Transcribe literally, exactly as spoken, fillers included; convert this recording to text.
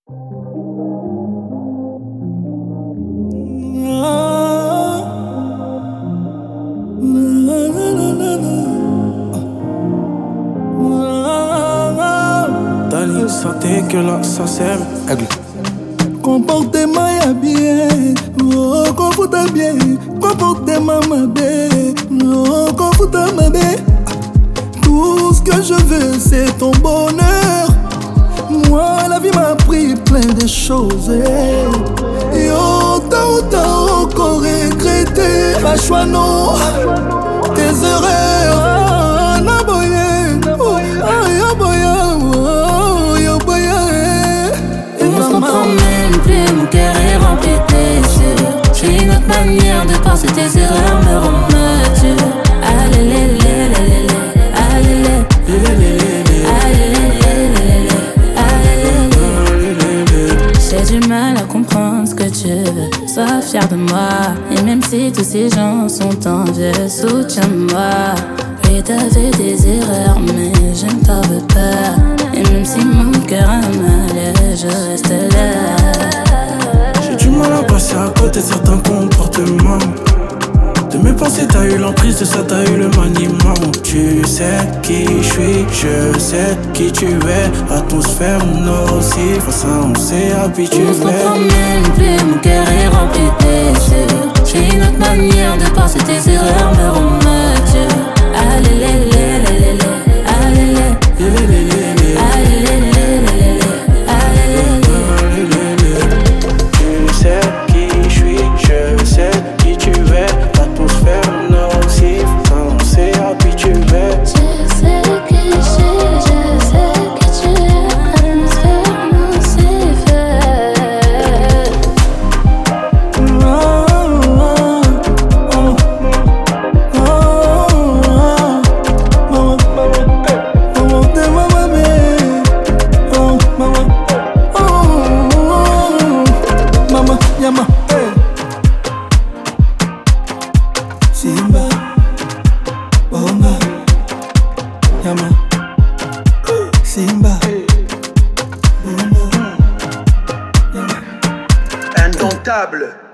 Dani, santé que là, ça sert. Comportement ya bien, oh, comporta bien. Comportement ma bé, oh, comporta ma bé. Tout ce que je veux c'est ton bonheur. Moi la vie m'a appris plein de choses. Et oh, tard ou tard encore regretter. Pas choix non, tes erreurs. Ah, na boye, oh, ah, ya boye, oh, ya boye. On se comprend même plus, mon cœur est rempli de blessures. J'ai une autre manière de penser, tes erreurs me rendent mature. Allez, les, les, les, les, les, allez, les, les, les, les, allez, les, les, les, les, allez, les. J'ai du mal à comprendre ce que tu veux, sois fier de moi. Et même si tous ces gens sont envieux, soutiens-moi. Oui, t'avais des erreurs, mais je ne t'en veux pas. Et même si mon cœur a mal, je reste là. J'ai du mal à passer à côté de certains comportements. De mes pensées, t'as eu l'emprise, de ça t'as eu le maniement. Tu sais qui je suis, je sais qui tu es. Atmosphère nocive, à ça on s'est habitué. On se comprend même plus, mon cœur est rempli de blessures. J'ai une autre manière de penser, tes erreurs me rendent mature. Allez, les, les, les, les, les, allez, les, les, les, les, les, allez, les, les, les, les, allez, les, les. Tu sais qui je suis, je sais qui tu es. L'atmosphère nocive, ça on s'est habitué. Je sais qui je suis, je sais qui tu es. L'atmosphère nocive. Simba, Bonga, Yama, Simba, Bonga, Yama. Indomptable.